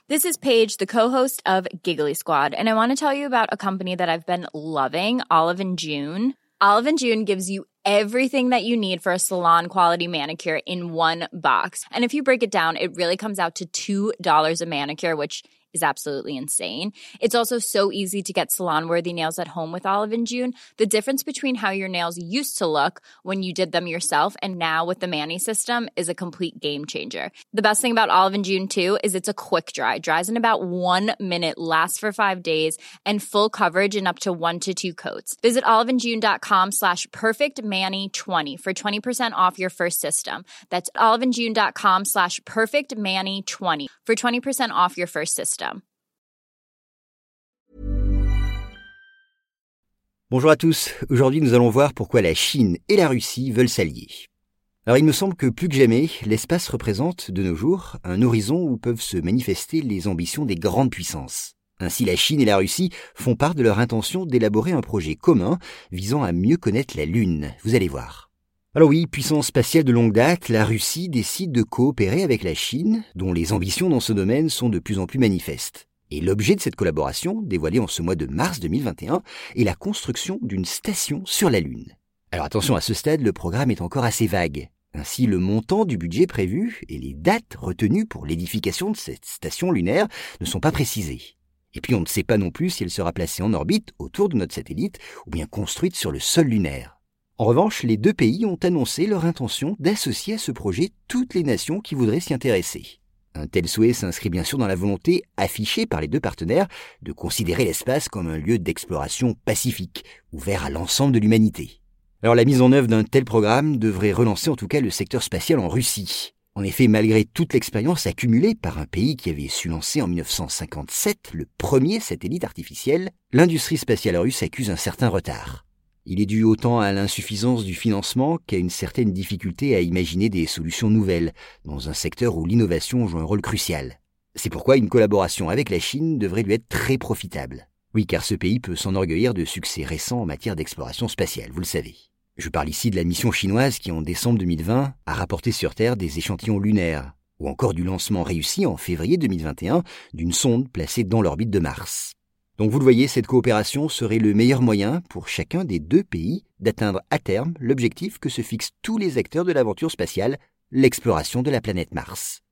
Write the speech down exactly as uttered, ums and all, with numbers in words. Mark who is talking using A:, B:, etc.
A: This is Paige, the co-host of Giggly Squad, and I want to tell you about a company that I've been loving, Olive and June. Olive and June gives you everything that you need for a salon-quality manicure in one box. And if you break it down, it really comes out to two dollars a manicure, which is absolutely insane. It's also so easy to get salon-worthy nails at home with Olive and June. The difference between how your nails used to look when you did them yourself and now with the Mani system is a complete game changer. The best thing about Olive and June, too, is it's a quick dry. Dries in about one minute, lasts for five days, and full coverage in up to one to two coats. Visit oliveandjune.com slash perfectmani20 for twenty percent off your first system. That's oliveandjune.com slash perfectmani20 for twenty percent off your first system.
B: Bonjour à tous, aujourd'hui nous allons voir pourquoi la Chine et la Russie veulent s'allier. Alors il me semble que plus que jamais, l'espace représente, de nos jours, un horizon où peuvent se manifester les ambitions des grandes puissances. Ainsi la Chine et la Russie font part de leur intention d'élaborer un projet commun visant à mieux connaître la Lune, vous allez voir. Alors oui, puissance spatiale de longue date, la Russie décide de coopérer avec la Chine, dont les ambitions dans ce domaine sont de plus en plus manifestes. Et l'objet de cette collaboration, dévoilée en ce mois de mars deux mille vingt et un, est la construction d'une station sur la Lune. Alors attention, à ce stade, le programme est encore assez vague. Ainsi, le montant du budget prévu et les dates retenues pour l'édification de cette station lunaire ne sont pas précisées. Et puis on ne sait pas non plus si elle sera placée en orbite autour de notre satellite ou bien construite sur le sol lunaire. En revanche, les deux pays ont annoncé leur intention d'associer à ce projet toutes les nations qui voudraient s'y intéresser. Un tel souhait s'inscrit bien sûr dans la volonté affichée par les deux partenaires de considérer l'espace comme un lieu d'exploration pacifique, ouvert à l'ensemble de l'humanité. Alors la mise en œuvre d'un tel programme devrait relancer en tout cas le secteur spatial en Russie. En effet, malgré toute l'expérience accumulée par un pays qui avait su lancer en dix-neuf cent cinquante-sept le premier satellite artificiel, l'industrie spatiale russe accuse un certain retard. Il est dû autant à l'insuffisance du financement qu'à une certaine difficulté à imaginer des solutions nouvelles, dans un secteur où l'innovation joue un rôle crucial. C'est pourquoi une collaboration avec la Chine devrait lui être très profitable. Oui, car ce pays peut s'enorgueillir de succès récents en matière d'exploration spatiale, vous le savez. Je parle ici de la mission chinoise qui, en décembre deux mille vingt, a rapporté sur Terre des échantillons lunaires, ou encore du lancement réussi en février deux mille vingt et un d'une sonde placée dans l'orbite de Mars. Donc vous le voyez, cette coopération serait le meilleur moyen pour chacun des deux pays d'atteindre à terme l'objectif que se fixent tous les acteurs de l'aventure spatiale, l'exploration de la planète Mars.